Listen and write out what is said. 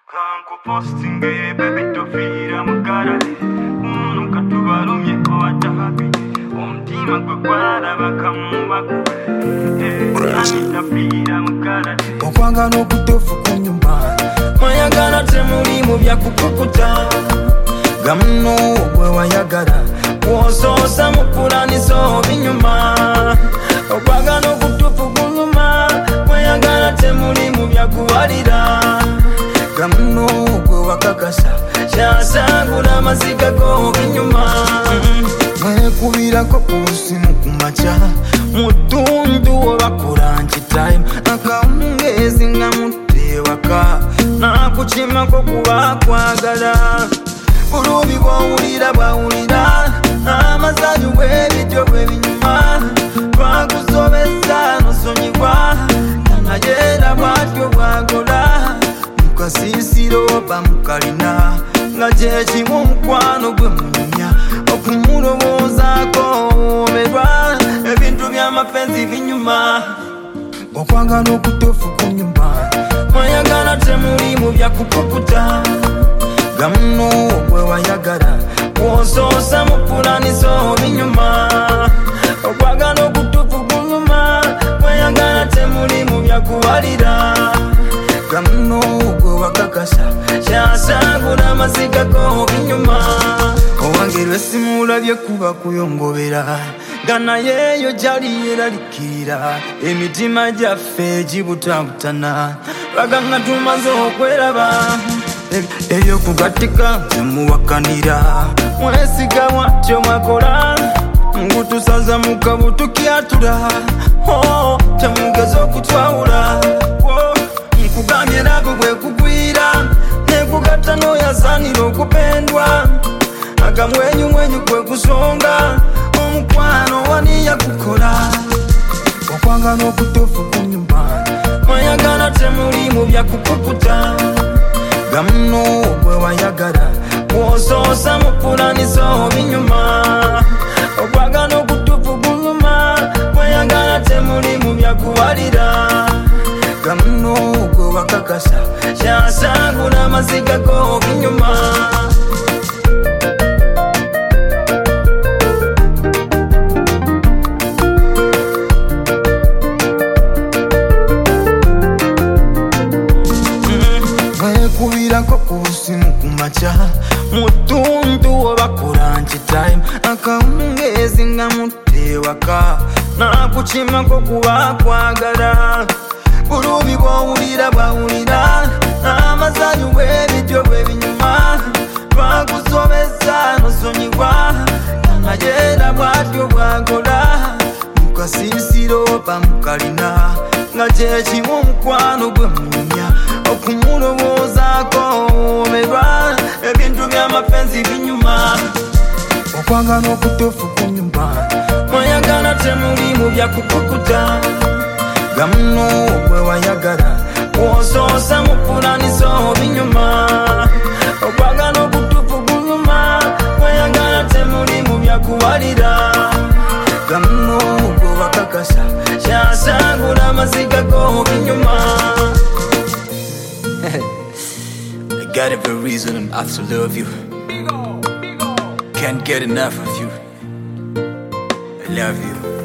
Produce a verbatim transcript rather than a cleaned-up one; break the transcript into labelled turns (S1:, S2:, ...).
S1: Kanko posting baby tofira mukarale umuntu katubarumye ko atahabi umutima gwe kwara bakamubaku tofira mukarale
S2: okwanga no kutofu kunyumba mayagala temuli mu byakukukuta gamno gwe wayagala wososa mupulaniso binyuma okwanga no kutofu kunyumba mayagala temuli mu byakuwalira gamno gwe wakakasa kyasangula maziga go binyuma mwekubirako kusimu kumaca mutundu wabakula nti time akawungezi nga mutewaka nakukimako kuba kwagala bulubi bwowulira bwawulira amazanyu bwebityo bwebinyuma twakusobeza nosonyibwa nayera bwatyo bwagola kasisiro bamukalina nga kyekimu mukwano gwe munyumya okumulowoozako omerwa ebintu by'amafenzi binyuma okwanga n'okutofu ku nyumba mwayagala temuli mu byakukukuta gamuno gwe wayagala wosoosa mu pulaniso binyuma okwanga n'okutofu ku nyumba mwayagala temuli mu byakuwalira gamuno gwe wakakasa kyasangula amaziga go binyuma owange lwesimulabye kuba kuyongobera nga nayeeyo gyali yeralikirira emitima gyaffe gibutabutana baganga tumaze okweraba ebyokugatika zemuwakanira mwesiga mwatyo mwakola ngutusaza mukabu tukyatula temugeza okutwawula nkugambye nabo bwekugwira nekugata noyasanira okupendwa akamwenyumwenyu kwekusonga omukwano waniya kukola okwanga n'okutofu ku nyumba mwayagala temuli mu byakukukuta gamuno gwe wayagala wosoosa mu pulaniso binyuma okwanga n'okutofu ku nyumba mwayagala temuli mu byakuwalira gamuno gwe wakakasa kyasangula amaziga go binyuma mwekubirako kusimu kumaca mutundu wabakula nti time akawungezi nga mutewaka nakukimako kuba kwagala bulubi bwowulira bwawulira amazanyu bwebityo bwebinyuma twakusobeza nosonyibwa nayera bwatyo bwagola mukasisiro bamukalina nga kyekimu mukwano gwe munyumya okumulowoozaako omerwa ebintu by'amafenzi binyuma okwanga n'okutofu ku nyumba mwayagala temuli mu byakukukuta gamuno gwe wayagala wosoosa mu pulaniso binyuma okwanga n'okutufu kunyuma mwayagala temuli mu byakuwalira gamuno gwe wakakasa kyasangula amaziga go binyuma
S3: I got every reason not to love you. Can't get enough of you. I love you.